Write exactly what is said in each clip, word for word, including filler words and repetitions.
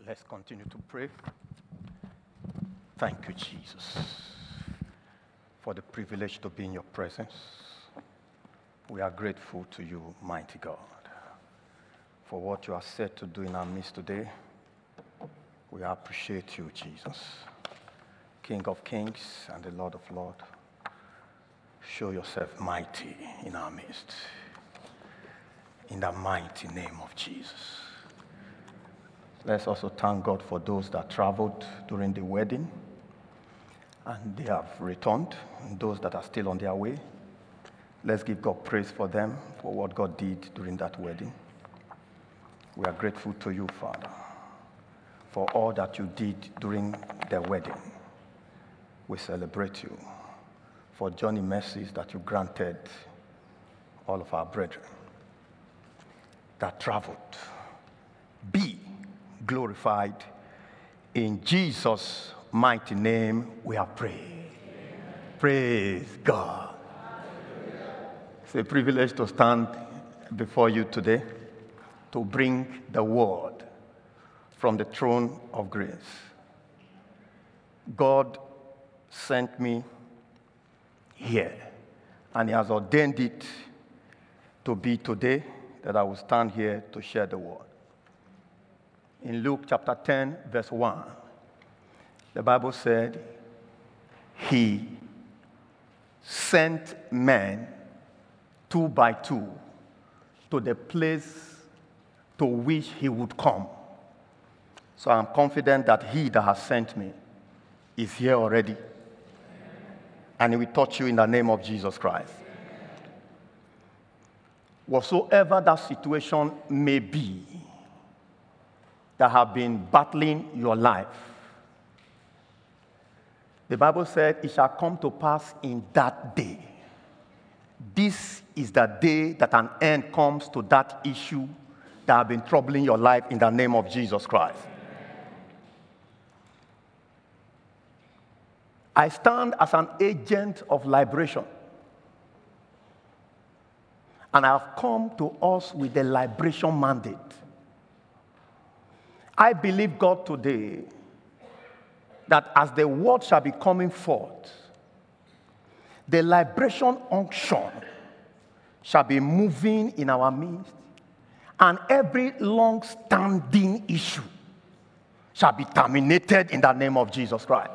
Let's continue to pray. Thank you, Jesus, for the privilege to be in your presence. We are grateful to you, mighty God, for what you are set to do in our midst today. We appreciate you, Jesus, King of kings and the Lord of lords. Show yourself mighty in our midst. In the mighty name of Jesus. Let's also thank God for those that traveled during the wedding and they have returned, and those that are still on their way. Let's give God praise for them, for what God did during that wedding. We are grateful to you, Father, for all that you did during their wedding. We celebrate you for journey mercies that you granted all of our brethren that traveled. Be glorified. In Jesus' mighty name we have prayed. Amen. Praise God. Hallelujah. It's a privilege to stand before you today to bring the word from the throne of grace. God sent me here, and he has ordained it to be today that I will stand here to share the word. In Luke chapter ten, verse one, the Bible said, he sent men two by two to the place to which he would come. So I'm confident that he that has sent me is here already. And he will touch you in the name of Jesus Christ. Whatsoever that situation may be that have been battling your life, the Bible said it shall come to pass in that day. This is the day that an end comes to that issue that have been troubling your life in the name of Jesus Christ. I stand as an agent of liberation. And I have come to us with a liberation mandate. I believe God today that as the word shall be coming forth, the liberation unction shall be moving in our midst, and every long-standing issue shall be terminated in the name of Jesus Christ.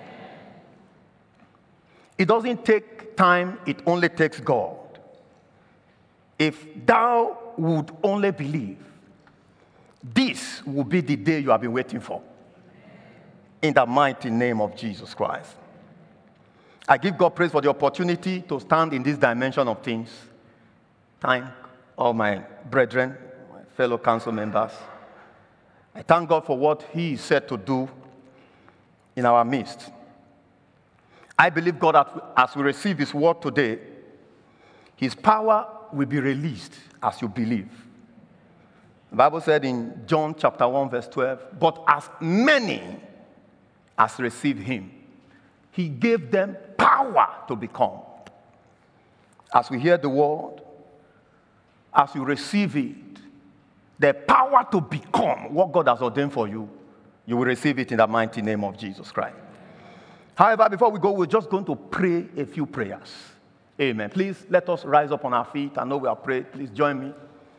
It doesn't take time, it only takes God. If thou would only believe, this will be the day you have been waiting for. In the mighty name of Jesus Christ. I give God praise for the opportunity to stand in this dimension of things. Thank all my brethren, my fellow council members. I thank God for what he is set to do in our midst. I believe God that as we receive his word today, his power will be released as you believe. The Bible said in John chapter one, verse twelve, but as many as received him, he gave them power to become. As we hear the word, as you receive it, the power to become what God has ordained for you, you will receive it in the mighty name of Jesus Christ. However, before we go, we're just going to pray a few prayers. Amen. Please let us rise up on our feet. I know we are praying. Please join me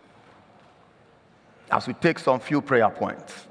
as we take some few prayer points.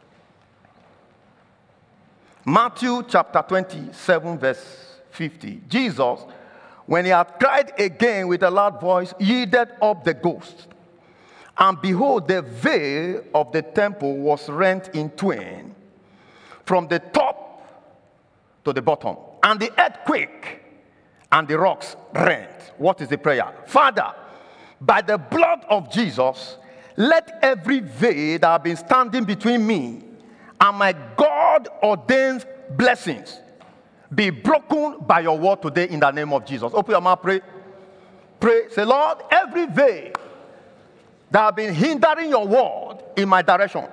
Matthew chapter twenty-seven, verse fifty. Jesus, when he had cried again with a loud voice, yielded up the ghost. And behold, the veil of the temple was rent in twain from the top to the bottom. And the earthquake and the rocks rent. What is the prayer? Father, by the blood of Jesus, let every veil that have been standing between me and my God-ordained blessings be broken by your word today in the name of Jesus. Open your mouth, pray. Pray. Say, Lord, every veil that have been hindering your word in my direction,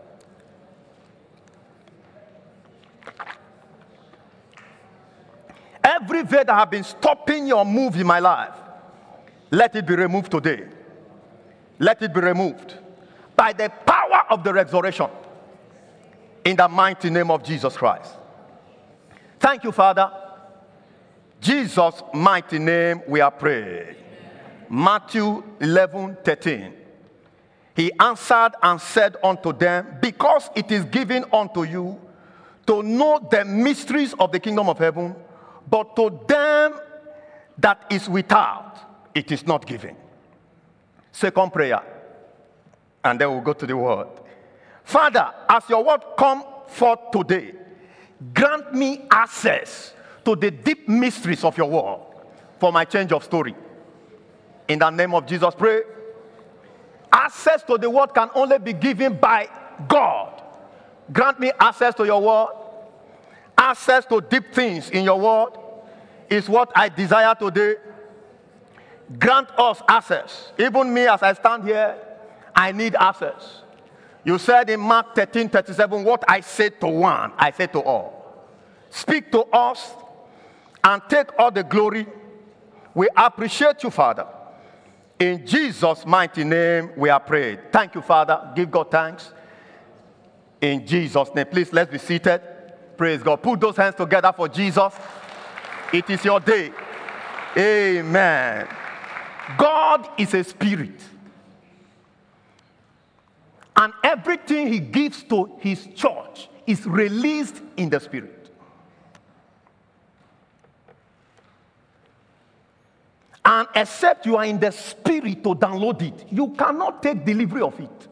every veil that have been stopping your move in my life, let it be removed today. Let it be removed by the power of the resurrection. in the mighty name of Jesus Christ. Thank you, Father. Jesus' mighty name we are praying. Matthew eleven thirteen. He answered and said unto them, because it is given unto you to know the mysteries of the kingdom of heaven, but to them that is without, it is not given. Second prayer, and then we'll go to the word. Father, as your word come forth today, grant me access to the deep mysteries of your word for my change of story. In the name of Jesus, pray. Access to the word can only be given by God. Grant me access to your word. Access to deep things in your word is what I desire today. Grant us access. Even me, as I stand here, I need access. You said in Mark thirteen thirty-seven, what I said to one, I say to all. Speak to us and take all the glory. We appreciate you, Father. In Jesus' mighty name, we are prayed. Thank you, Father. Give God thanks. In Jesus' name. Please, let's be seated. Praise God. Put those hands together for Jesus. It is your day. Amen. God is a spirit. And everything he gives to his church is released in the spirit. And except you are in the spirit to download it, you cannot take delivery of it.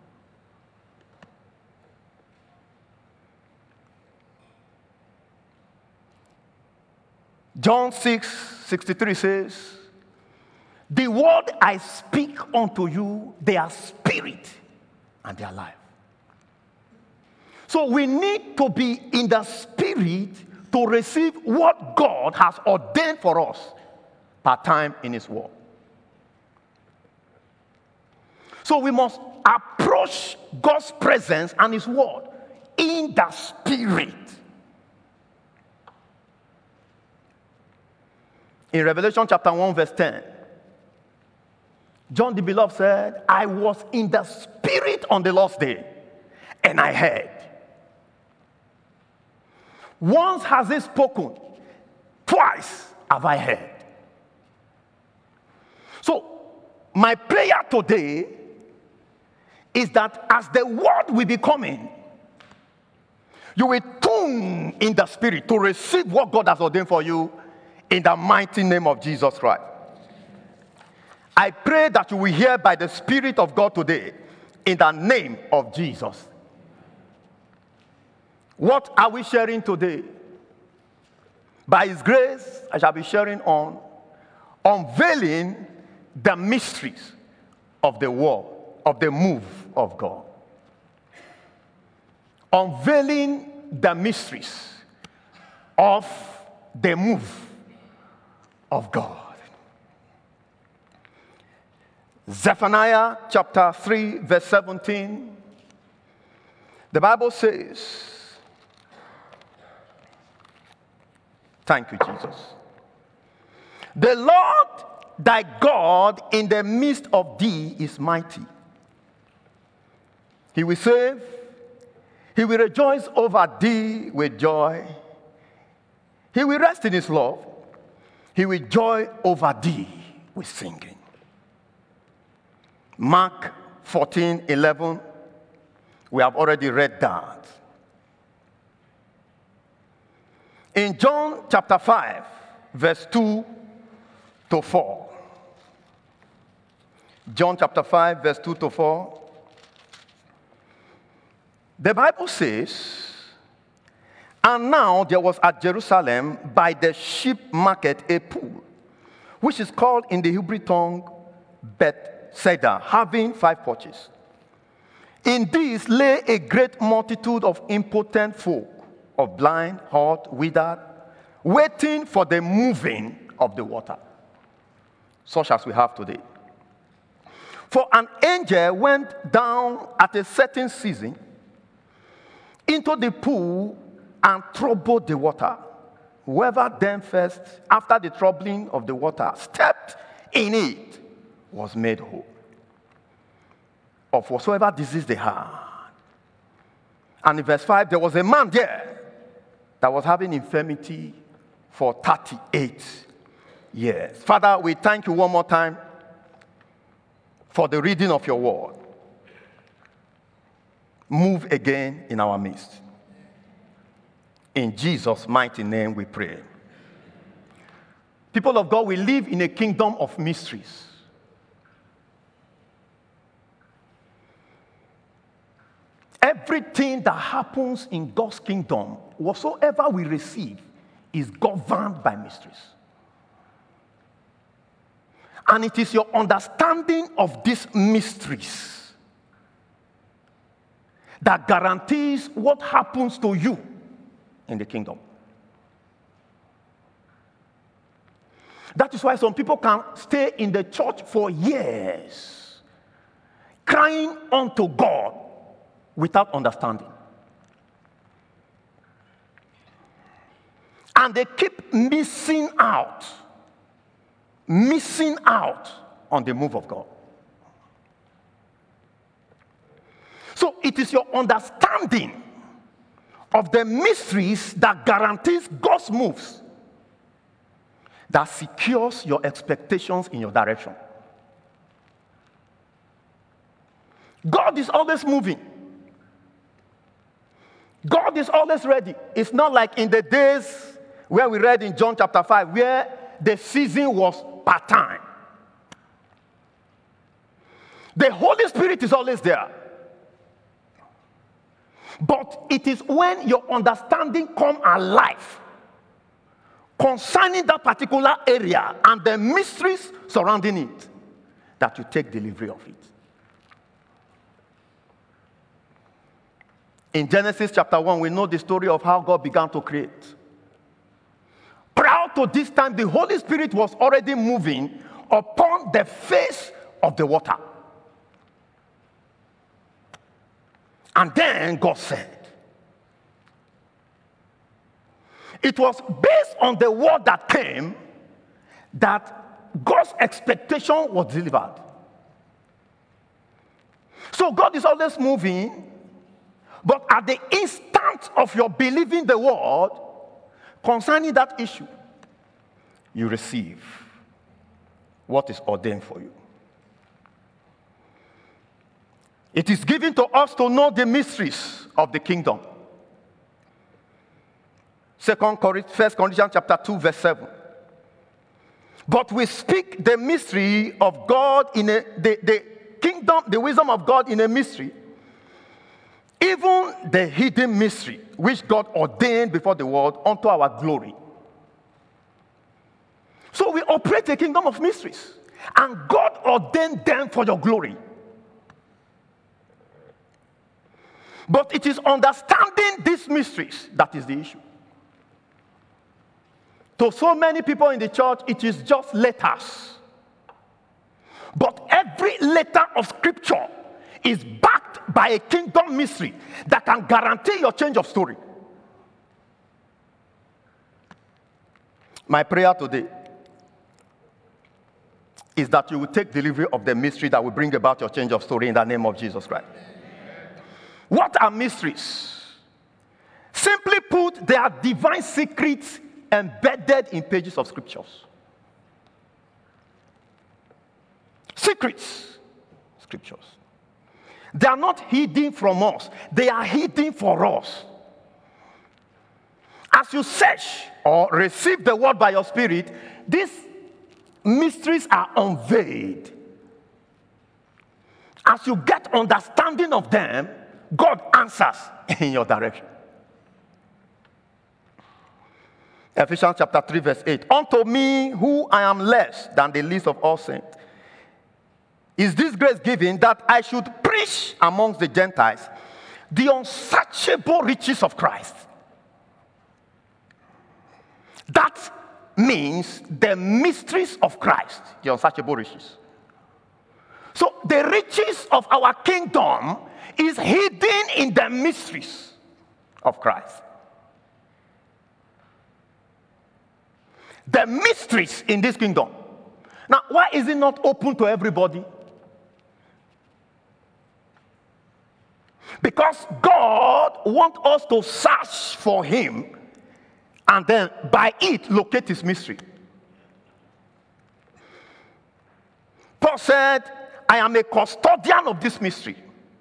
John six sixty-three says, the word I speak unto you, they are spirit and they are life. So we need to be in the spirit to receive what God has ordained for us per time in his word. So we must approach God's presence and his word in the spirit. In Revelation chapter one verse ten, John the Beloved said, I was in the spirit on the Lord's day, and I heard. Once has he spoken, twice have I heard. So, my prayer today is that as the word will be coming, you will tune in the spirit to receive what God has ordained for you in the mighty name of Jesus Christ. I pray that you will hear by the Spirit of God today in the name of Jesus. What are we sharing today? By his grace, I shall be sharing on unveiling the mysteries of the world, of the move of God. Unveiling the mysteries of the move of God. Zephaniah chapter three, verse seventeen. The Bible says, thank you, Jesus. The Lord thy God in the midst of thee is mighty. He will save. He will rejoice over thee with joy. He will rest in his love. He will joy over thee with singing. Mark fourteen eleven. We have already read that. In John chapter five, verse two to four. John chapter five, verse two to four. The Bible says, and now there was at Jerusalem by the sheep market a pool, which is called in the Hebrew tongue Bethesda, having five porches. In these lay a great multitude of impotent folk, of blind, halt, withered, waiting for the moving of the water, such as we have today. For an angel went down at a certain season into the pool and troubled the water. Whoever then first, after the troubling of the water, stepped in it, was made whole of whatsoever disease they had. And in verse five, there was a man there that was having infirmity for thirty-eight years. Father, we thank you one more time for the reading of your word. Move again in our midst. In Jesus' mighty name we pray. People of God, we live in a kingdom of mysteries. Everything that happens in God's kingdom, whatsoever we receive, is governed by mysteries. And it is your understanding of these mysteries that guarantees what happens to you in the kingdom. That is why some people can stay in the church for years, crying unto God without understanding. And they keep missing out, missing out on the move of God. So it is your understanding of the mysteries that guarantees God's moves that secures your expectations in your direction. God is always moving. God is always ready. It's not like in the days where we read in John chapter five, where the season was part-time. The Holy Spirit is always there. But it is when your understanding comes alive concerning that particular area and the mysteries surrounding it that you take delivery of it. In Genesis chapter one, we know the story of how God began to create. Prior to this time, the Holy Spirit was already moving upon the face of the water. And then God said, it was based on the word that came that God's expectation was delivered. So God is always moving, but at the instant of your believing the word concerning that issue, you receive what is ordained for you. It is given to us to know the mysteries of the kingdom. Second Corinthians, First Corinthians chapter two, verse seven. But we speak the mystery of God in a the, the kingdom, the wisdom of God in a mystery, even the hidden mystery which God ordained before the world unto our glory. So we operate a kingdom of mysteries, and God ordained them for your glory. But it is understanding these mysteries that is the issue. To so many people in the church, it is just letters. But every letter of scripture is backed by a kingdom mystery that can guarantee your change of story. My prayer today is that you will take delivery of the mystery that will bring about your change of story in the name of Jesus Christ. What are mysteries? Simply put, they are divine secrets embedded in pages of scriptures. Secrets, scriptures. They are not hidden from us. They are hidden for us. As you search or receive the word by your spirit, these mysteries are unveiled. As you get understanding of them, God answers in your direction. Ephesians chapter three, verse eight. Unto me, who I am less than the least of all saints, is this grace given that I should preach amongst the Gentiles the unsearchable riches of Christ. That means the mysteries of Christ, the unsearchable riches. So the riches of our kingdom is hidden in the mysteries of Christ. The mysteries in this kingdom. Now, why is it not open to everybody? Because God wants us to search for him and then by it locate his mystery. Paul said, I am a custodian of this mystery.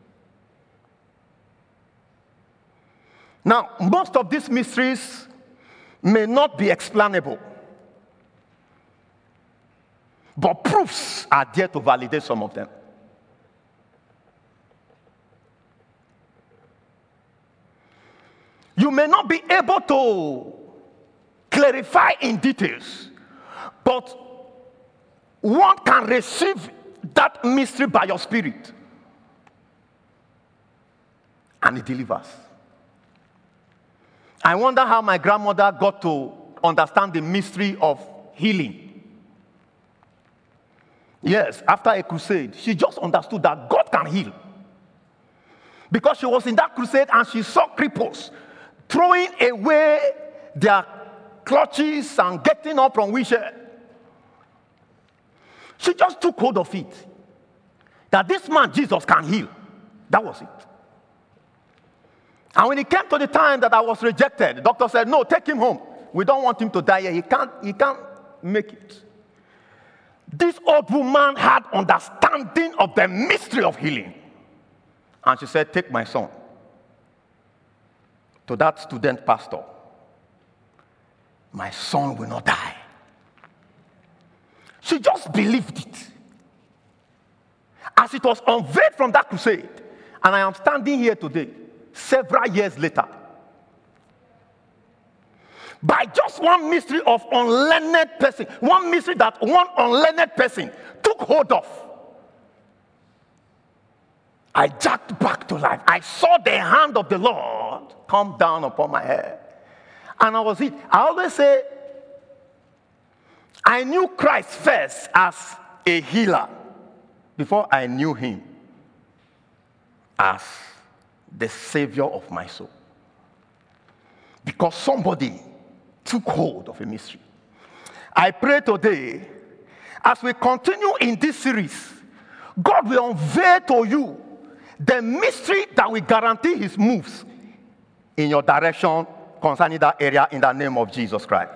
Now, most of these mysteries may not be explainable, but proofs are there to validate some of them. You may not be able to clarify in details, but one can receive that mystery by your spirit, and it delivers. I wonder how my grandmother got to understand the mystery of healing. Yes, after a crusade, she just understood that God can heal. Because she was in that crusade and she saw cripples throwing away their clutches and getting up from wheelchair. She just took hold of it. That this man, Jesus, can heal. That was it. And when it came to the time that I was rejected, the doctor said, no, take him home. We don't want him to die here. He can't, he can't make it. This old woman had understanding of the mystery of healing. And she said, take my son to that student pastor. My son will not die. She just believed it. As it was unveiled from that crusade, and I am standing here today, several years later, by just one mystery of unlearned person, one mystery that one unlearned person took hold of, I jacked back to life. I saw the hand of the Lord come down upon my head. And I was it. I always say, I knew Christ first as a healer before I knew him as the Savior of my soul. Because somebody took hold of a mystery. I pray today, as we continue in this series, God will unveil to you the mystery that will guarantee his moves in your direction concerning that area in the name of Jesus Christ.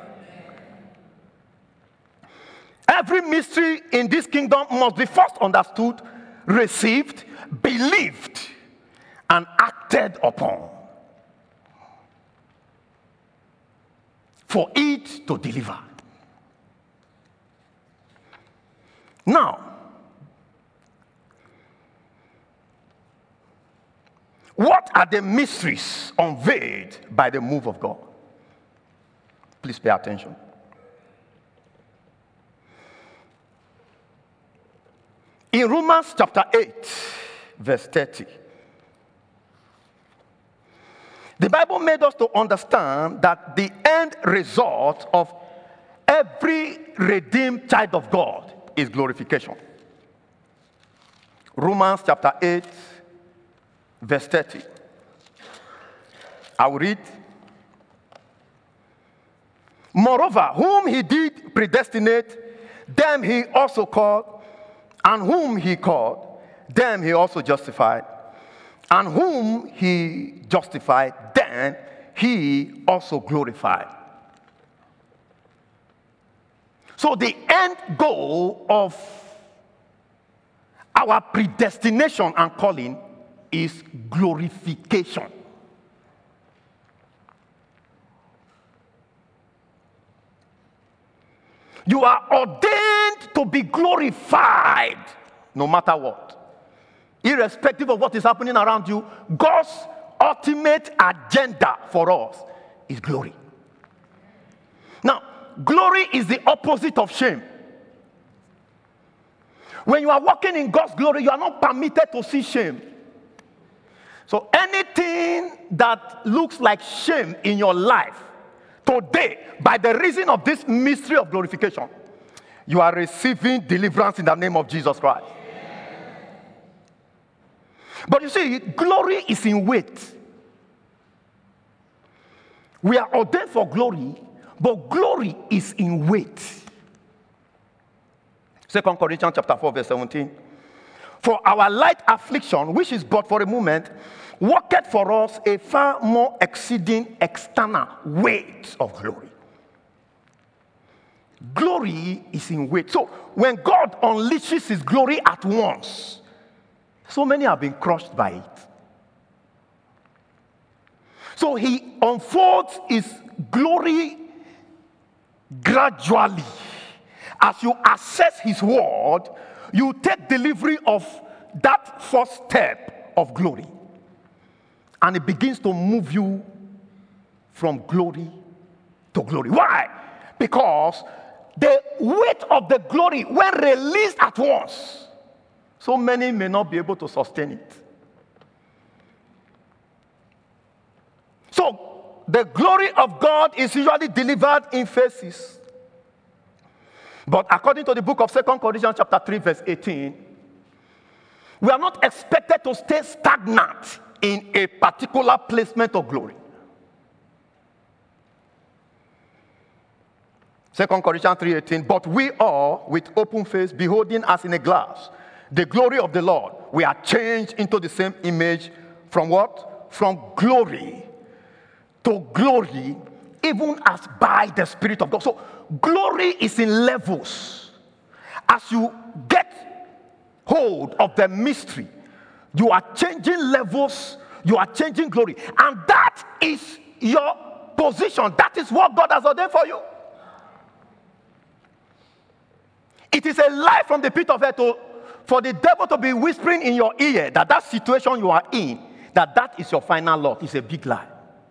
Every mystery in this kingdom must be first understood, received, believed, and acted upon for it to deliver. Now, what are the mysteries unveiled by the move of God? Please pay attention. In Romans chapter eight, verse thirty, the Bible made us to understand that the end result of every redeemed child of God is glorification. Romans chapter eight, verse thirty. I will read. Moreover, whom he did predestinate, them he also called, and whom he called, them he also justified, and whom he justified, then he also glorified. So the end goal of our predestination and calling is glorification. You are ordained to be glorified no matter what. Irrespective of what is happening around you, God's ultimate agenda for us is glory. Now, glory is the opposite of shame. When you are walking in God's glory, you are not permitted to see shame. So anything that looks like shame in your life, today, by the reason of this mystery of glorification, you are receiving deliverance in the name of Jesus Christ. But you see, glory is in weight. We are ordained for glory, but glory is in weight. Second Corinthians chapter four, verse seventeen. For our light affliction, which is but for a moment, worketh for us a far more exceeding external weight of glory. Glory is in weight. So when God unleashes his glory at once, so many have been crushed by it. So he unfolds his glory gradually. As you access his word, you take delivery of that first step of glory. And it begins to move you from glory to glory. Why? Because the weight of the glory, when released at once, so many may not be able to sustain it. So, the glory of God is usually delivered in phases. But according to the book of Second Corinthians chapter three, verse eighteen, we are not expected to stay stagnant in a particular placement of glory. Second Corinthians three eighteen, but we all, with open face, beholding as in a glass the glory of the Lord, we are changed into the same image from what? From glory to glory, even as by the Spirit of God. So glory is in levels. As you get hold of the mystery, you are changing levels, you are changing glory. And that is your position. That is what God has ordained for you. It is a lie from the pit of hell to, for the devil to be whispering in your ear that that situation you are in, that that is your final lot. It's a big lie.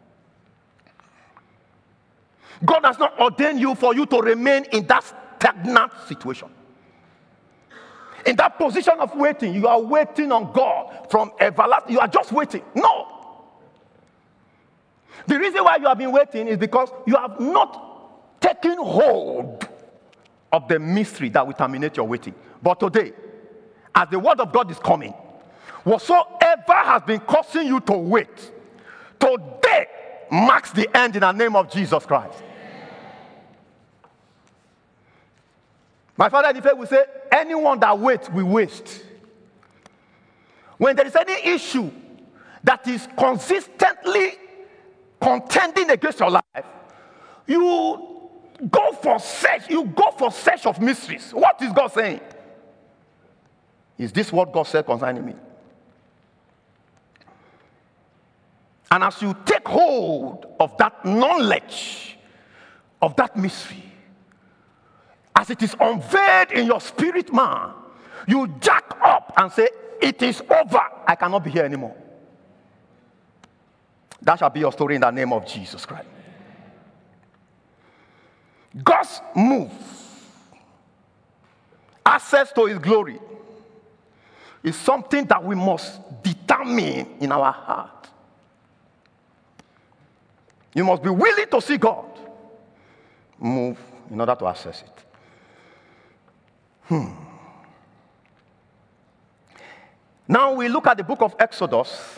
God has not ordained you for you to remain in that stagnant situation. In that position of waiting, you are waiting on God from everlasting. You are just waiting. No. The reason why you have been waiting is because you have not taken hold of the mystery that will terminate your waiting. But today, as the word of God is coming, whatsoever has been causing you to wait, today marks the end in the name of Jesus Christ. My father in the faith will say, anyone that waits will waste. When there is any issue that is consistently contending against your life, you go for search, you go for search of mysteries. What is God saying? Is this what God said concerning me? And as you take hold of that knowledge, of that mystery, as it is unveiled in your spirit man, you jack up and say, it is over. I cannot be here anymore. That shall be your story in the name of Jesus Christ. God's move, access to his glory, is something that we must determine in our heart. You must be willing to see God move in order to access it. Hmm. Now we look at the book of Exodus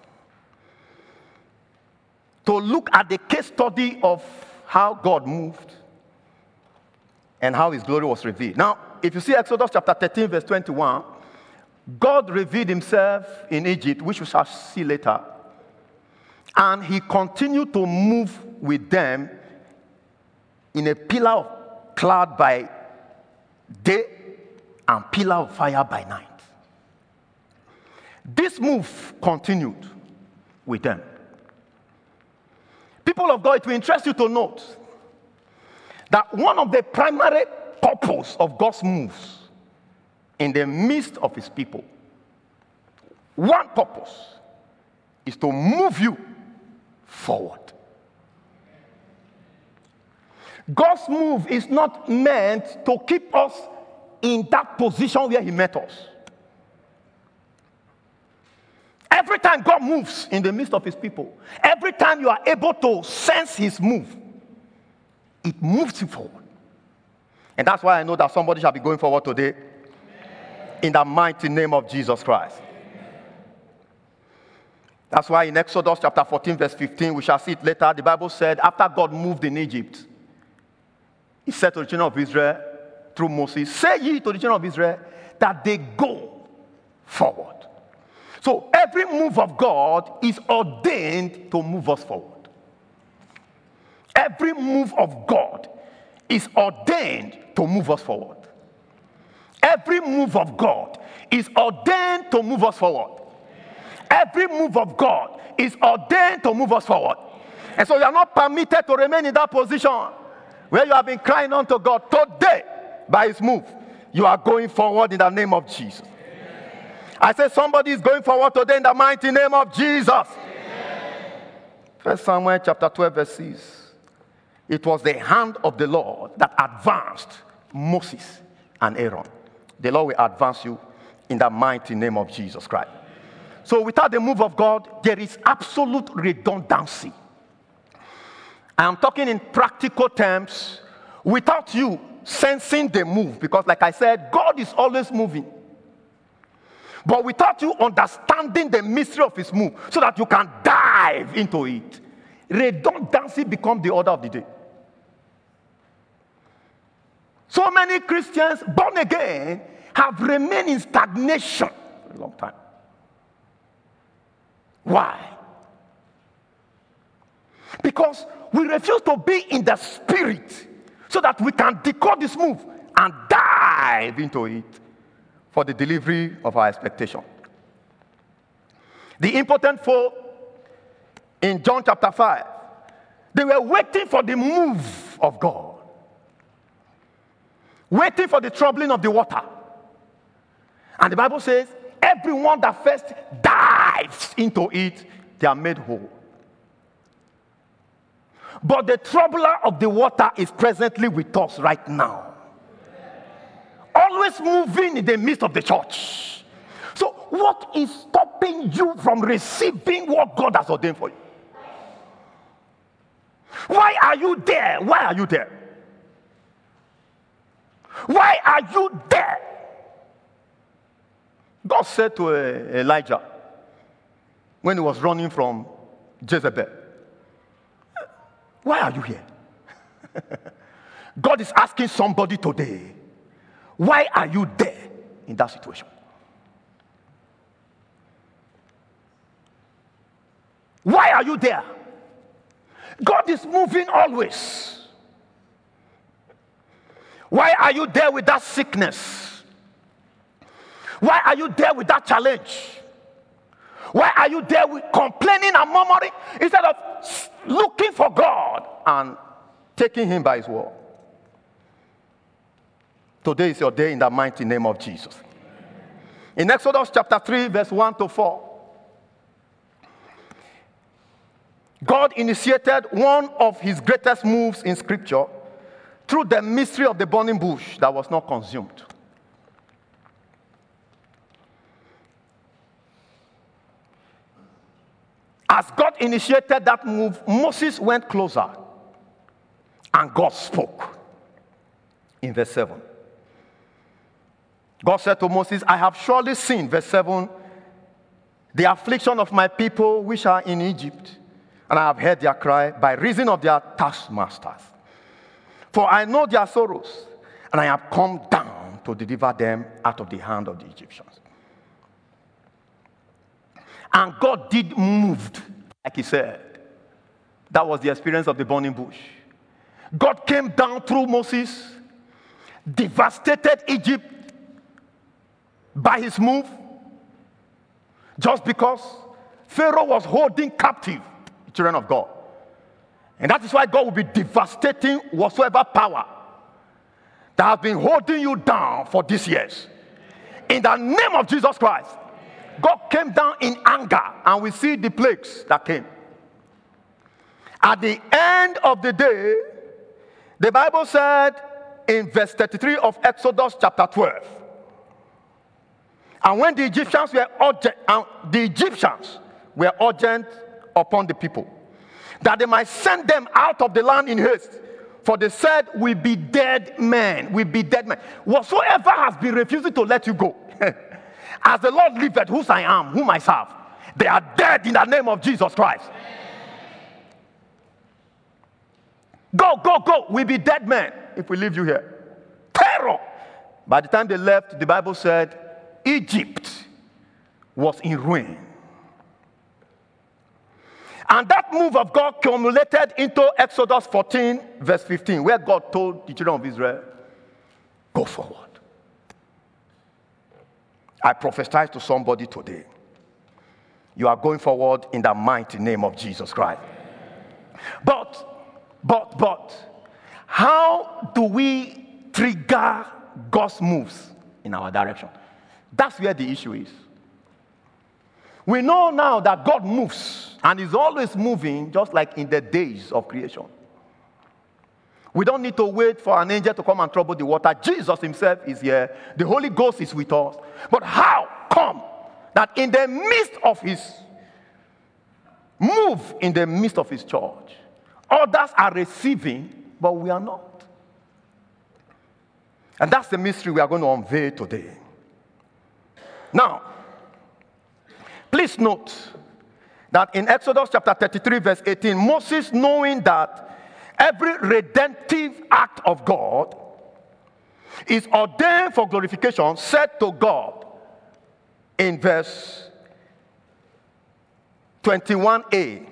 to look at the case study of how God moved and how his glory was revealed. Now, if you see Exodus chapter thirteen, verse twenty-one, God revealed himself in Egypt, which we shall see later. And he continued to move with them in a pillar of cloud by day and pillar of fire by night. This move continued with them. People of God, it will interest you to note that one of the primary purposes of God's moves in the midst of his people, one purpose is to move you forward. God's move is not meant to keep us in that position where he met us. Every time God moves in the midst of his people, every time you are able to sense his move, it moves you forward. And that's why I know that somebody shall be going forward today in the mighty name of Jesus Christ. That's why in Exodus chapter fourteen, verse fifteen, we shall see it later, the Bible said, after God moved in Egypt, he said to the children of Israel through Moses, say ye to the children of Israel that they go forward. So every move of God is ordained to move us forward. Every move of God is ordained to move us forward. Every move of God is ordained to move us forward. Every move of God is ordained to move us forward. And so you are not permitted to remain in that position where you have been crying unto God. Today, by his move, you are going forward in the name of Jesus. Amen. I say somebody is going forward today in the mighty name of Jesus. Amen. First Samuel chapter twelve verse six. It was the hand of the Lord that advanced Moses and Aaron. The Lord will advance you in the mighty name of Jesus Christ. So without the move of God, there is absolute redundancy. I am talking in practical terms. Without you sensing the move, because like I said, God is always moving. But without you understanding the mystery of his move so that you can dive into it, redundancy becomes the order of the day. So many Christians born again have remained in stagnation for a long time. Why? Because we refuse to be in the spirit so that we can decode this move and dive into it for the delivery of our expectation. The impotent foe in John chapter five, they were waiting for the move of God, waiting for the troubling of the water. And the Bible says, everyone that first dives into it, they are made whole. But the troubler of the water is presently with us right now. Always moving in the midst of the church. So what is stopping you from receiving what God has ordained for you? Why are you there? Why are you there? Why are you there? God said to uh, Elijah when he was running from Jezebel, why are you here? God is asking somebody today, why are you there in that situation? Why are you there? God is moving always. Why are you there with that sickness? Why are you there with that challenge? Why are you there with complaining and murmuring instead of looking for God and taking him by his word? Today is your day in the mighty name of Jesus. In Exodus chapter three, verse one to four, God initiated one of his greatest moves in Scripture through the mystery of the burning bush that was not consumed. As God initiated that move, Moses went closer and God spoke. In verse seven, God said to Moses, I have surely seen, verse seven, the affliction of my people which are in Egypt, and I have heard their cry by reason of their taskmasters. For I know their sorrows, and I have come down to deliver them out of the hand of the Egyptians. And God did moved, like he said. That was the experience of the burning bush. God came down through Moses, devastated Egypt by his move, just because Pharaoh was holding captive the children of God. And that is why God will be devastating whatsoever power that has been holding you down for these years. In the name of Jesus Christ, God came down in anger, and we see the plagues that came. At the end of the day, the Bible said in verse thirty-three of Exodus chapter twelve, and when the Egyptians were urgent, and the Egyptians were urgent upon the people, that they might send them out of the land in haste, for they said, we be dead men, we be dead men. Whatsoever has been refusing to let you go, as the Lord liveth, whose I am, whom I serve, they are dead in the name of Jesus Christ. Go, go, go. We be dead men if we leave you here. Terror. By the time they left, the Bible said Egypt was in ruin. And that move of God culminated into Exodus fourteen, verse fifteen, where God told the children of Israel, go forward. I prophesy to somebody today. You are going forward in the mighty name of Jesus Christ. But, but, but, how do we trigger God's moves in our direction? That's where the issue is. We know now that God moves, and is always moving, just like in the days of creation. We don't need to wait for an angel to come and trouble the water. Jesus himself is here. The Holy Ghost is with us. But how come that in the midst of his move, in the midst of his church, others are receiving, but we are not? And that's the mystery we are going to unveil today. Now, please note that in Exodus chapter thirty-three, verse eighteen, Moses, knowing that every redemptive act of God is ordained for glorification, said to God in verse twenty-one a,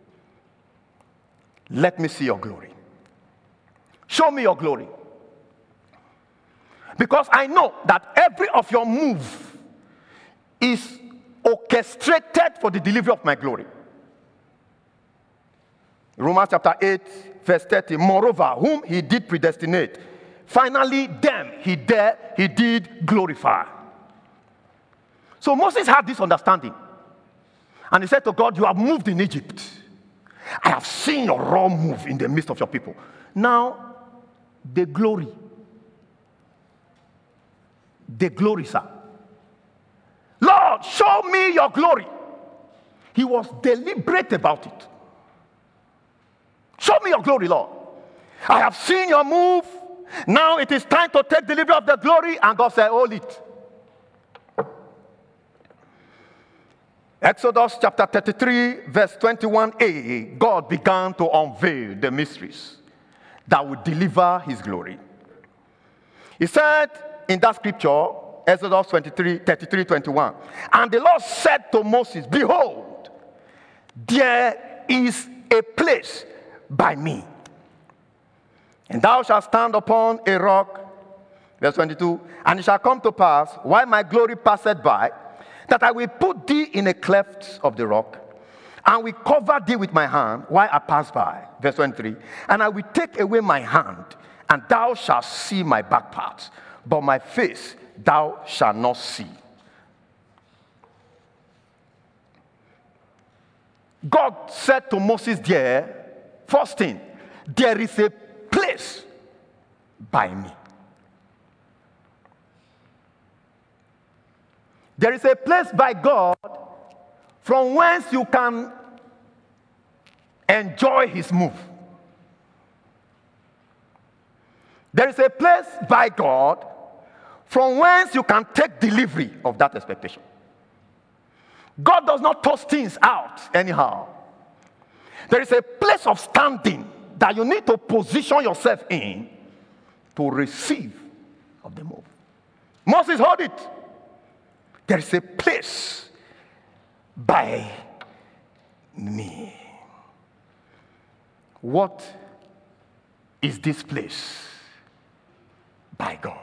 let me see your glory. Show me your glory. Because I know that every of your move is orchestrated for the delivery of my glory. Romans chapter eight, verse thirty. Moreover, whom he did predestinate, finally them he did, he did glorify. So Moses had this understanding. And he said to God, you have moved in Egypt. I have seen your raw move in the midst of your people. Now, the glory. The glory, sir. Lord, show me your glory. He was deliberate about it. Show me your glory, Lord. I have seen your move. Now it is time to take delivery of the glory. And God said, hold it. Exodus chapter thirty-three, verse twenty-one a, God began to unveil the mysteries that would deliver his glory. He said in that scripture, Exodus twenty-three, thirty-three, twenty-one, and the Lord said to Moses, behold, there is a place by me, and thou shalt stand upon a rock, verse twenty-two, and it shall come to pass, while my glory passeth by, that I will put thee in a cleft of the rock, and will cover thee with my hand while I pass by, verse twenty-three, and I will take away my hand, and thou shalt see my back parts, but my face thou shalt not see. God said to Moses there, first thing, there is a place by me. There is a place by God from whence you can enjoy his move. There is a place by God from whence you can take delivery of that expectation. God does not toss things out anyhow. There is a place of standing that you need to position yourself in to receive of the move. Moses, hold it. There is a place by me. What is this place by God?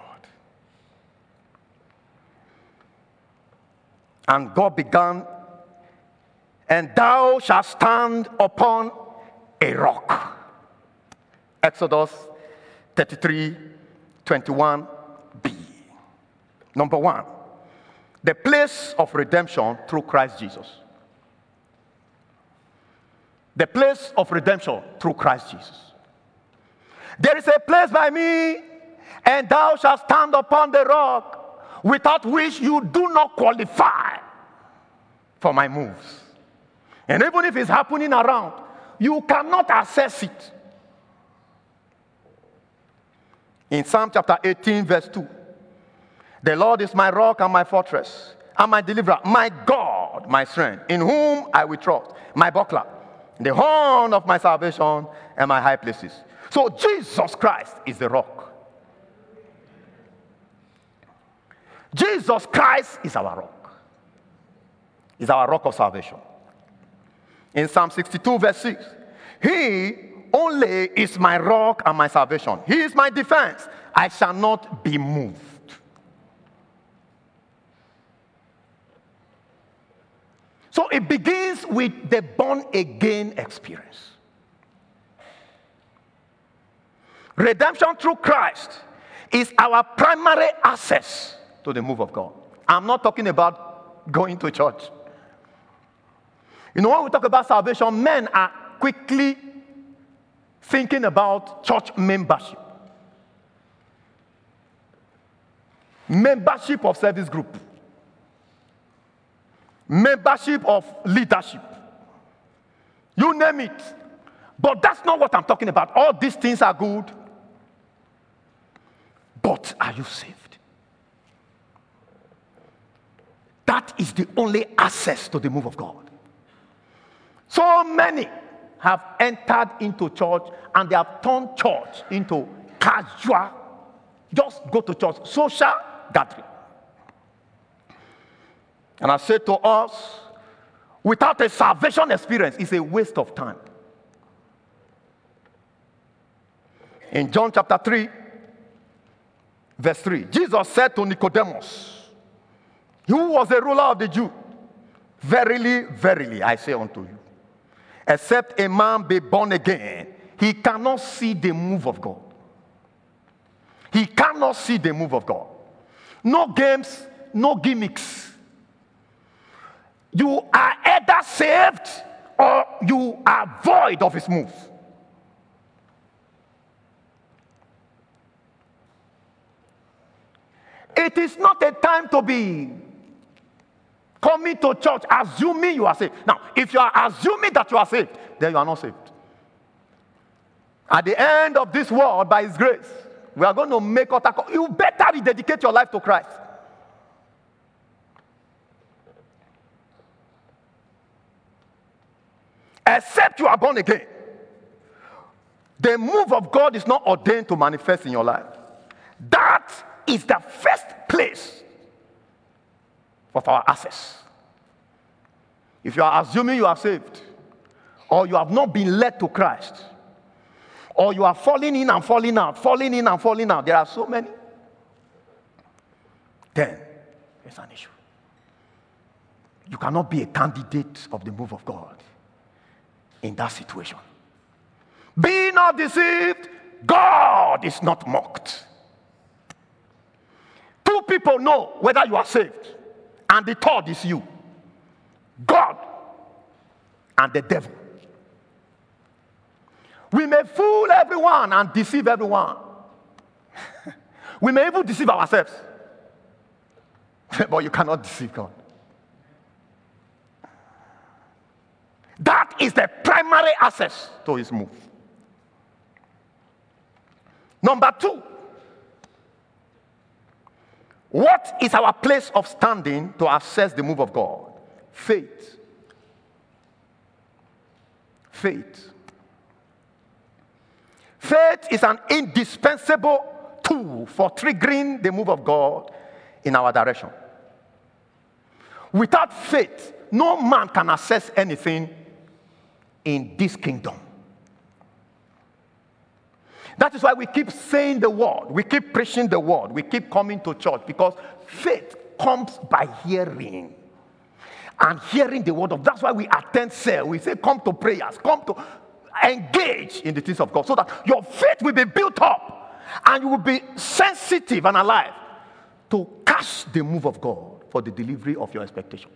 And God began, and thou shalt stand upon a rock. Exodus thirty-three, twenty-one b. Number one, the place of redemption through Christ Jesus. The place of redemption through Christ Jesus. There is a place by me, and thou shalt stand upon the rock, without which you do not qualify for my moves. And even if it's happening around, you cannot access it. In Psalm chapter eighteen, verse two, the Lord is my rock and my fortress, and my deliverer, my God, my strength, in whom I will trust, my buckler, the horn of my salvation, and my high places. So Jesus Christ is the rock. Jesus Christ is our rock. is our rock of salvation. In Psalm sixty-two, verse six, He only is my rock and my salvation. He is my defense. I shall not be moved. So it begins with the born-again experience. Redemption through Christ is our primary access to the move of God. I'm not talking about going to church. You know, when we talk about salvation, men are quickly thinking about church membership. Membership of service group. Membership of leadership. You name it. But that's not what I'm talking about. All these things are good. But are you saved? That is the only access to the move of God. So many have entered into church and they have turned church into casual, just go to church, social gathering. And I say to us, without a salvation experience, it's a waste of time. In John chapter three, verse three, Jesus said to Nicodemus, who was a ruler of the Jews, verily, verily, I say unto you, except a man be born again, he cannot see the move of God. He cannot see the move of God. No games, no gimmicks. You are either saved or you are void of his move. It is not a time to be coming to church assuming you are saved. Now, if you are assuming that you are saved, then you are not saved. At the end of this world, by his grace, we are going to make utter call. You better rededicate your life to Christ. Except you are born again. The move of God is not ordained to manifest in your life. That is the first place of our access. If you are assuming you are saved, or you have not been led to Christ, or you are falling in and falling out, falling in and falling out, there are so many, then there's an issue. You cannot be a candidate of the move of God in that situation. Be not deceived, God is not mocked. Two people know whether you are saved, and the third is you. God and the devil. We may fool everyone and deceive everyone. We may even deceive ourselves. But you cannot deceive God. That is the primary access to his move. Number two, what is our place of standing to access the move of God? Faith. Faith. Faith is an indispensable tool for triggering the move of God in our direction. Without faith, no man can access anything in this kingdom. That is why we keep saying the word, we keep preaching the word, we keep coming to church, because faith comes by hearing. And hearing the word of, that's why we attend cell. We say, come to prayers, come to engage in the things of God, so that your faith will be built up and you will be sensitive and alive to catch the move of God for the delivery of your expectation.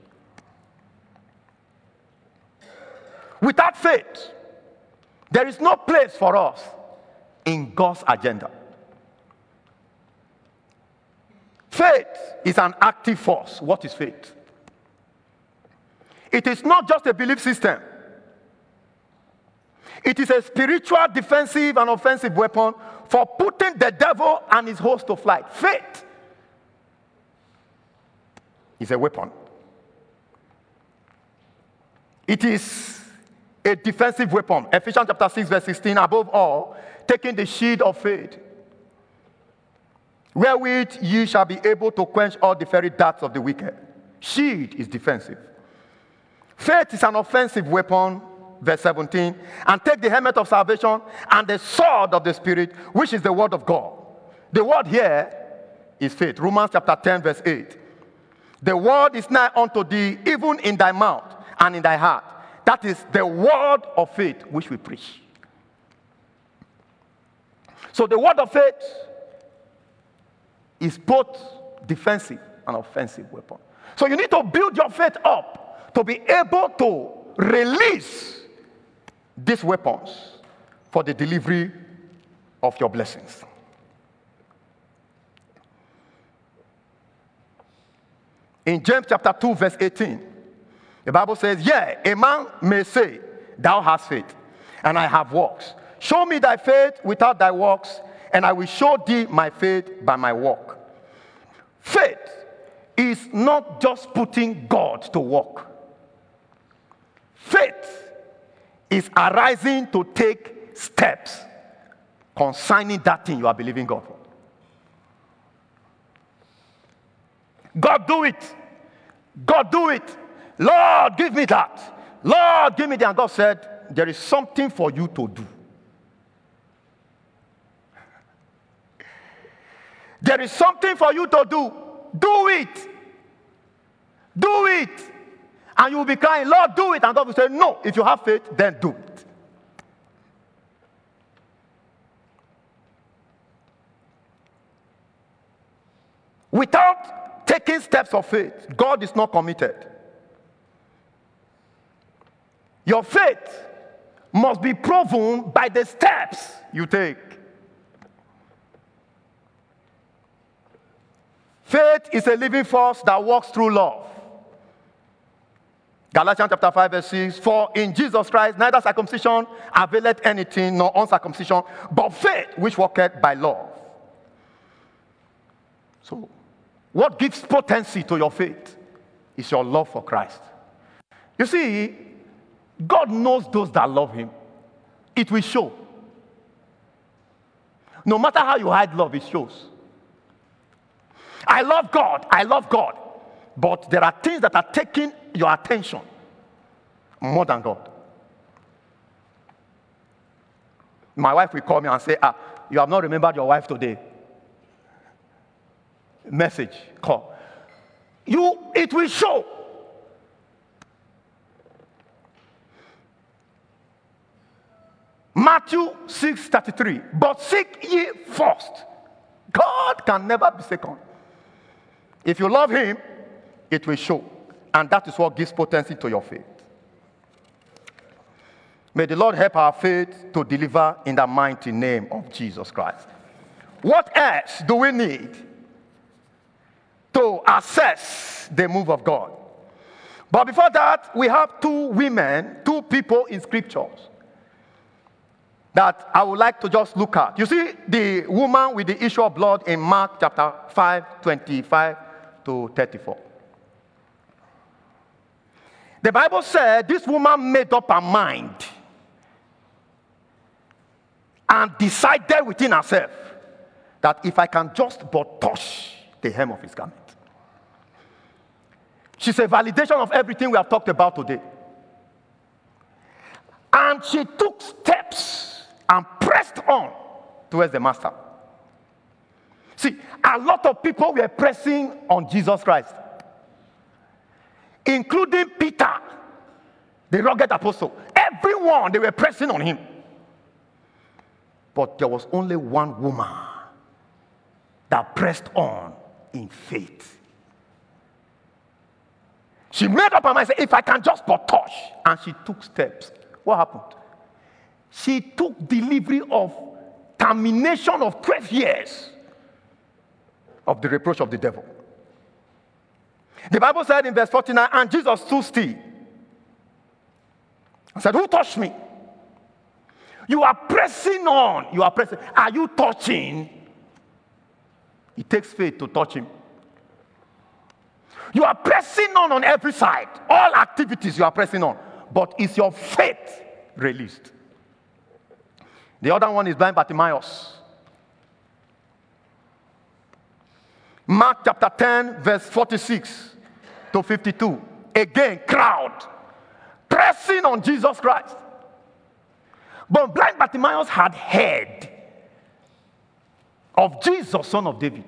Without faith, there is no place for us in God's agenda. Faith is an active force. What is faith? It is not just a belief system. It is a spiritual, defensive, and offensive weapon for putting the devil and his host to flight. Faith is a weapon. It is a defensive weapon. Ephesians chapter six, verse sixteen, above all, taking the shield of faith, wherewith ye shall be able to quench all the fiery darts of the wicked. Shield is defensive. Faith is an offensive weapon, verse seventeen, and take the helmet of salvation and the sword of the Spirit, which is the word of God. The word here is faith. Romans chapter ten, verse eight. The word is nigh unto thee, even in thy mouth and in thy heart. That is the word of faith which we preach. So the word of faith is both defensive and offensive weapon. So you need to build your faith up to be able to release these weapons for the delivery of your blessings. In James chapter two, verse eighteen, the Bible says, yea, a man may say, thou hast faith, and I have works. Show me thy faith without thy works, and I will show thee my faith by my work. Faith is not just putting God to work. Faith is arising to take steps concerning that thing you are believing God for. God, do it. God, do it. Lord, give me that. Lord, give me that. And God said, there is something for you to do. There is something for you to do. Do it. Do it. And you will be crying, Lord, do it. And God will say, no. If you have faith, then do it. Without taking steps of faith, God is not committed. Your faith must be proven by the steps you take. Faith is a living force that works through love. Galatians chapter five, verse six, for in Jesus Christ neither circumcision availeth anything, nor uncircumcision, but faith which worketh by love. So, what gives potency to your faith is your love for Christ. You see, God knows those that love him. It will show. No matter how you hide love, it shows. I love God, I love God. But there are things that are taking your attention more than God. My wife will call me and say, ah, you have not remembered your wife today. Message, call. You, it will show. Matthew six thirty-three. But seek ye first. God can never be second. If you love him, it will show. And that is what gives potency to your faith. May the Lord help our faith to deliver in the mighty name of Jesus Christ. What else do we need to assess the move of God? But before that, we have two women, two people in scriptures that I would like to just look at. You see the woman with the issue of blood in Mark chapter five, twenty-five to thirty-four. The Bible said this woman made up her mind and decided within herself that if I can just but touch the hem of his garment. She's a validation of everything we have talked about today. And she took steps and pressed on towards the master. See, a lot of people were pressing on Jesus Christ, including Peter, the rugged apostle. Everyone, they were pressing on him. But there was only one woman that pressed on in faith. She made up her mind and said, if I can just but touch. And she took steps. What happened? She took delivery of termination of twelve years of the reproach of the devil. The Bible said in verse forty-nine, and Jesus stood still and said, who touched me? You are pressing on. You are pressing. Are you touching? It takes faith to touch him. You are pressing on on every side. All activities you are pressing on. But is your faith released? The other one is blind Bartimaeus. Mark chapter ten, verse forty-six to fifty-two. Again, crowd. pressing on Jesus Christ. But blind Bartimaeus had heard of Jesus, son of David.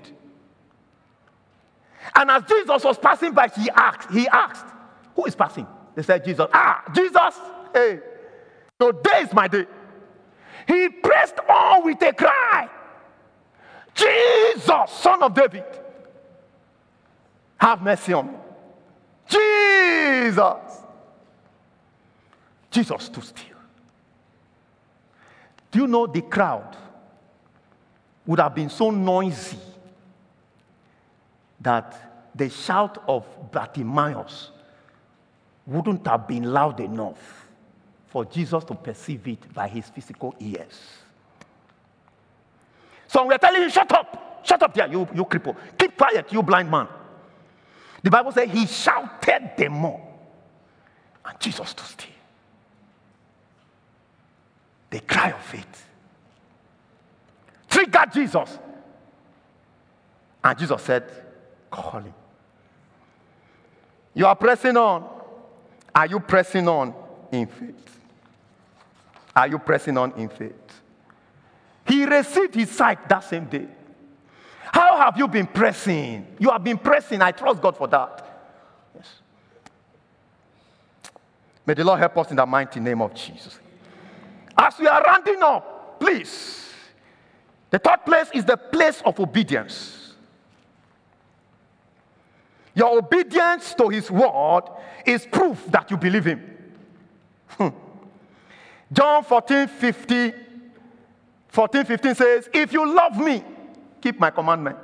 And as Jesus was passing by, he asked, he asked, who is passing? They said, Jesus. Ah, Jesus, hey, today is my day. He pressed on with a cry, Jesus, son of David, have mercy on me. Jesus. Jesus stood still. Do you know the crowd would have been so noisy that the shout of Bartimaeus wouldn't have been loud enough for Jesus to perceive it by his physical ears. So we're telling you, shut up, shut up there, you, you cripple. Keep quiet, you blind man. The Bible says he shouted them more. And Jesus stood still. The cry of faith triggered Jesus. And Jesus said, call him. You are pressing on. Are you pressing on in faith? Are you pressing on in faith? He received his sight that same day. How have you been pressing? You have been pressing. I trust God for that. Yes. May the Lord help us in the mighty name of Jesus. As we are rounding up, please, the third place is the place of obedience. Your obedience to his word is proof that you believe him. Hmm. John fourteen fifty, fourteen fifteen says, if you love me, keep my commandment.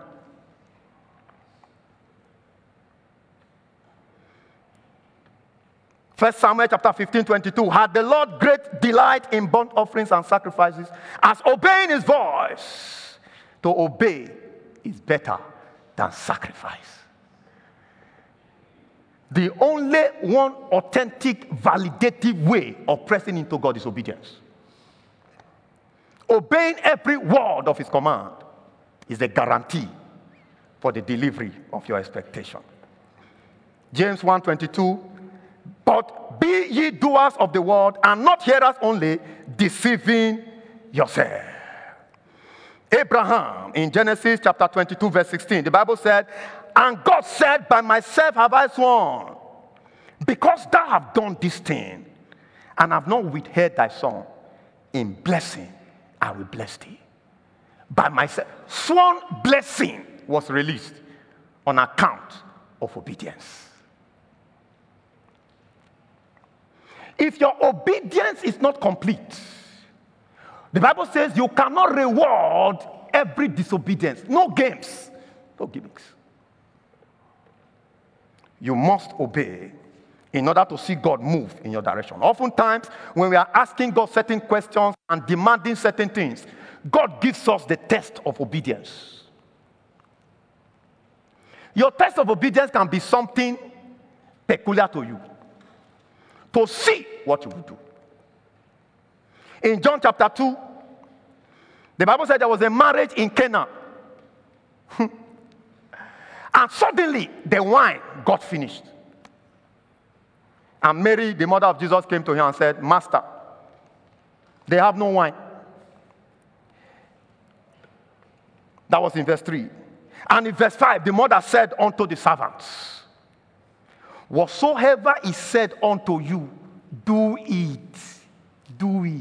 First Samuel chapter fifteen, twenty-two. Had the Lord great delight in burnt offerings and sacrifices, as obeying his voice. To obey is better than sacrifice. The only one authentic, validative way of pressing into God is obedience. Obeying every word of his command is the guarantee for the delivery of your expectation. James one twenty-two, but be ye doers of the word and not hearers only, deceiving yourself. Abraham, in Genesis chapter twenty-two, verse sixteen, the Bible said, and God said, by myself have I sworn, because thou have done this thing, and have not withheld thy son, in blessing I will bless thee. By myself. Sworn blessing was released on account of obedience. If your obedience is not complete, the Bible says you cannot reward every disobedience. No games, no gimmicks. You must obey in order to see God move in your direction. Oftentimes, when we are asking God certain questions and demanding certain things, God gives us the test of obedience. Your test of obedience can be something peculiar to you, to see what you will do. In John chapter two, the Bible said there was a marriage in Cana. And suddenly, the wine got finished. And Mary, the mother of Jesus, came to him and said, Master, they have no wine. That was in verse three. And in verse five, the mother said unto the servants, whatsoever is said unto you, do it. Do it.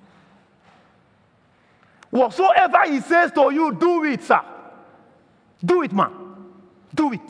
Whatsoever he says to you, do it, sir. Do it, man. Do it.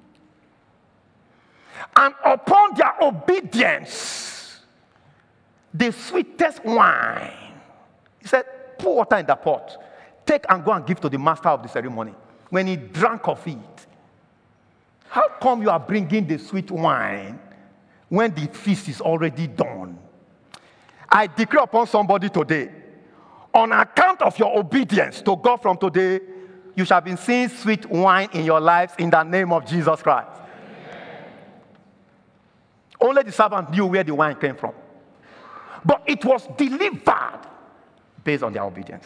And upon their obedience, the sweetest wine, he said, pour water in the pot. Take and go and give to the master of the ceremony. When he drank of it, how come you are bringing the sweet wine when the feast is already done? I declare upon somebody today, on account of your obedience to God from today, you shall be seeing sweet wine in your lives in the name of Jesus Christ. Amen. Only the servant knew where the wine came from. But it was delivered based on their obedience.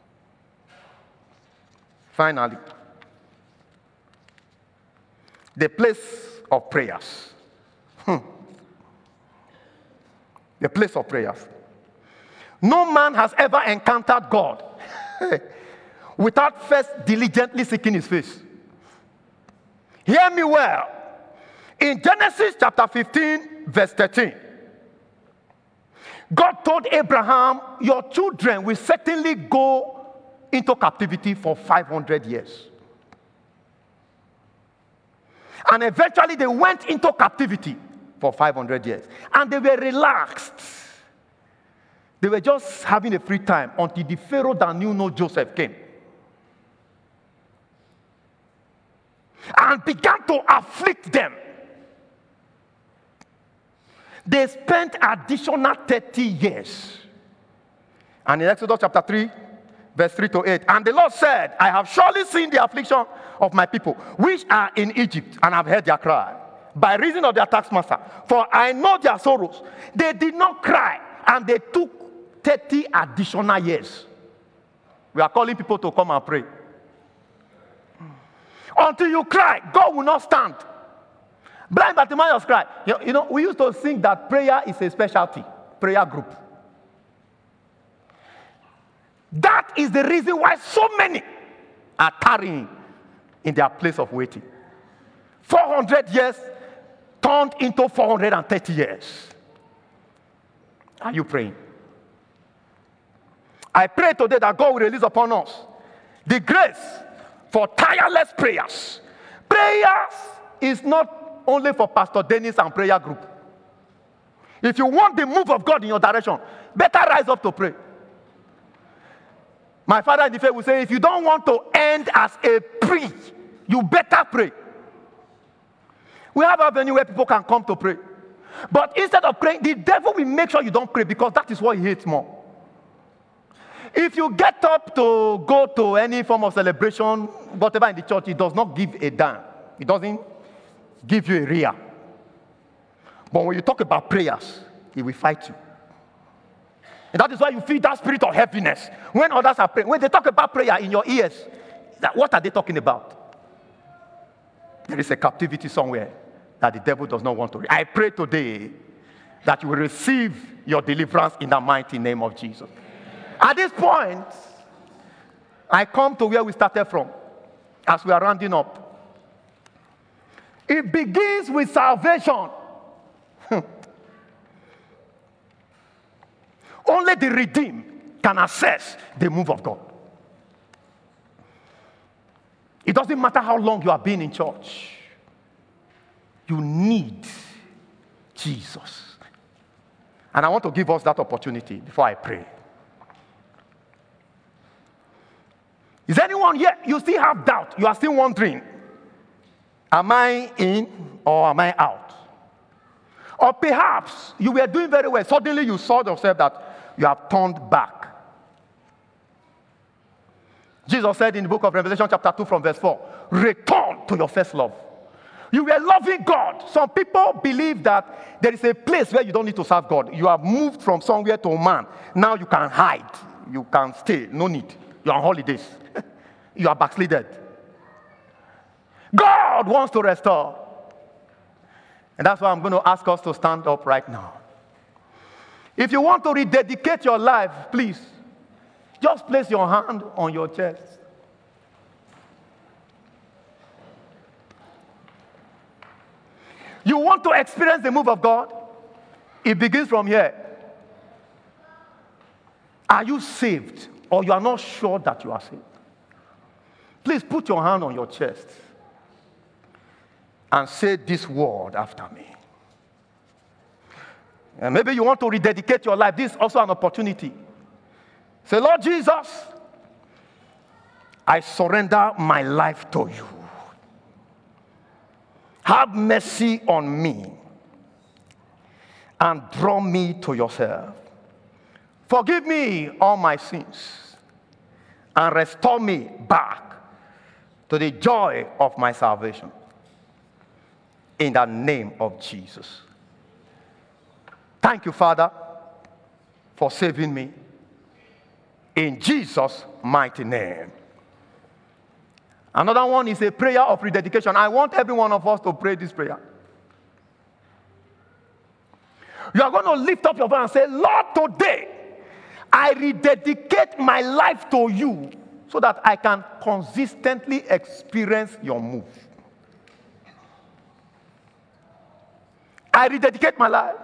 Finally, the place of prayers. Hmm. The place of prayers. No man has ever encountered God without first diligently seeking his face. Hear me well. In Genesis chapter fifteen, verse thirteen, God told Abraham, your children will certainly go into captivity for five hundred years. And eventually they went into captivity for five hundred years. And they were relaxed. They were just having a free time until the Pharaoh that knew no Joseph came. And began to afflict them. They spent additional thirty years. And in Exodus chapter three, verse three to eight, and the Lord said, I have surely seen the affliction of my people, which are in Egypt, and have heard their cry, by reason of their taskmaster. For I know their sorrows. They did not cry, and they took thirty additional years. We are calling people to come and pray. Until you cry, God will not stand. Blind Bartimaeus cried. You know, you know, we used to think that prayer is a specialty, prayer group. That is the reason why so many are tarrying in their place of waiting. four hundred years turned into four hundred thirty years. Are you praying? I pray today that God will release upon us the grace for tireless prayers. Prayers is not only for Pastor Dennis and prayer group. If you want the move of God in your direction, better rise up to pray. My father in the faith will say, if you don't want to end as a priest, you better pray. We have a venue where people can come to pray. But instead of praying, the devil will make sure you don't pray because that is what he hates more. If you get up to go to any form of celebration, whatever in the church, it does not give a damn. It doesn't give you a rear. But when you talk about prayers, he will fight you. And that is why you feel that spirit of heaviness. When others are praying, when they talk about prayer in your ears, that what are they talking about? There is a captivity somewhere that the devil does not want to read. I pray today that you will receive your deliverance in the mighty name of Jesus. At this point, I come to where we started from as we are rounding up. It begins with salvation. Only the redeemed can access the move of God. It doesn't matter how long you have been in church. You need Jesus. And I want to give us that opportunity before I pray. Is anyone here? You still have doubt. You are still wondering, am I in or am I out? Or perhaps you were doing very well. Suddenly you saw yourself that you have turned back. Jesus said in the book of Revelation chapter two from verse four, return to your first love. You were loving God. Some people believe that there is a place where you don't need to serve God. You have moved from somewhere to a man. Now you can hide. You can stay. No need. You're on holidays. You are backslided. God wants to restore. And that's why I'm going to ask us to stand up right now. If you want to rededicate your life, please, just place your hand on your chest. You want to experience the move of God? It begins from here. Are you saved or you are not sure that you are saved? Please put your hand on your chest and say this word after me. And maybe you want to rededicate your life. This is also an opportunity. Say, Lord Jesus, I surrender my life to you. Have mercy on me and draw me to yourself. Forgive me all my sins and restore me back to the joy of my salvation. In the name of Jesus. Thank you, Father, for saving me. In Jesus' mighty name. Another one is a prayer of rededication. I want every one of us to pray this prayer. You are going to lift up your voice and say, Lord, today, I rededicate my life to you so that I can consistently experience your move. I rededicate my life.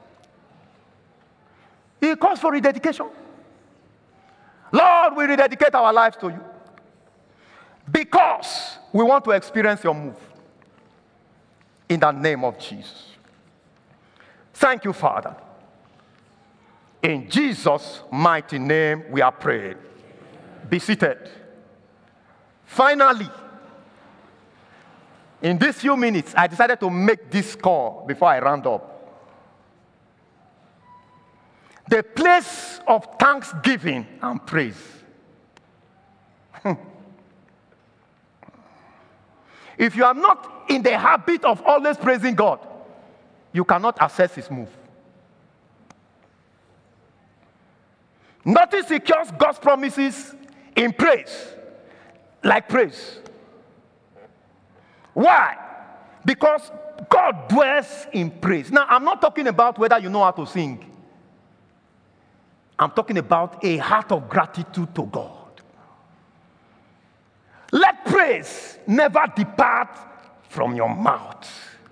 It calls for rededication. Lord, we rededicate our lives to you because we want to experience your move. In the name of Jesus. Thank you, Father. In Jesus' mighty name, we are praying. Be seated. Finally, in these few minutes, I decided to make this call before I round up. The place of thanksgiving and praise. If you are not in the habit of always praising God, you cannot access his move. Nothing secures God's promises in praise, like praise. Why? Because God dwells in praise. Now, I'm not talking about whether you know how to sing. I'm talking about a heart of gratitude to God. Let praise never depart from your mouth.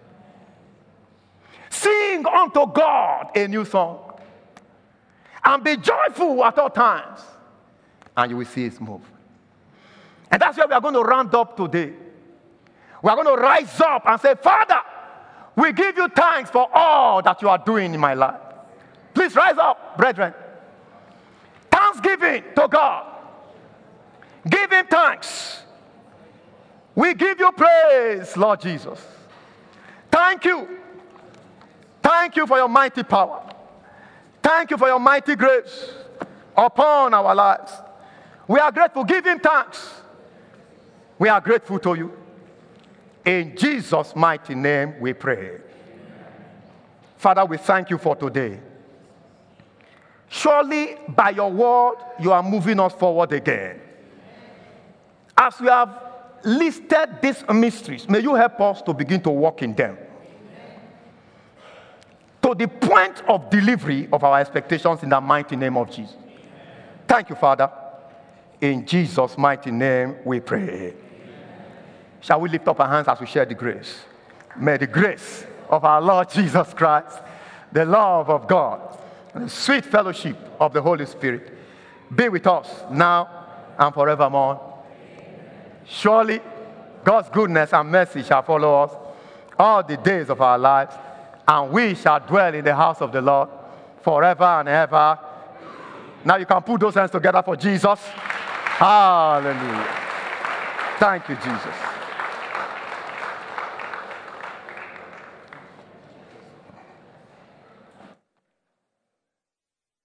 Sing unto God a new song. And be joyful at all times. And you will see his move. And that's where we are going to round up today. We are going to rise up and say, Father, we give you thanks for all that you are doing in my life. Please rise up, brethren. Thanksgiving to God. Give him thanks. We give you praise, Lord Jesus. Thank you. Thank you for your mighty power. Thank you for your mighty grace upon our lives. We are grateful. Give him thanks. We are grateful to you. In Jesus' mighty name we pray. Father, we thank you for today. Surely by your word, you are moving us forward again. As we have listed these mysteries, may you help us to begin to walk in them. To the point of delivery of our expectations in the mighty name of Jesus. Thank you, Father. In Jesus' mighty name we pray. Shall we lift up our hands as we share the grace? May the grace of our Lord Jesus Christ, the love of God, and the sweet fellowship of the Holy Spirit be with us now and forevermore. Surely God's goodness and mercy shall follow us all the days of our lives, and we shall dwell in the house of the Lord forever and ever. Now you can put those hands together for Jesus. Hallelujah. Thank you, Jesus.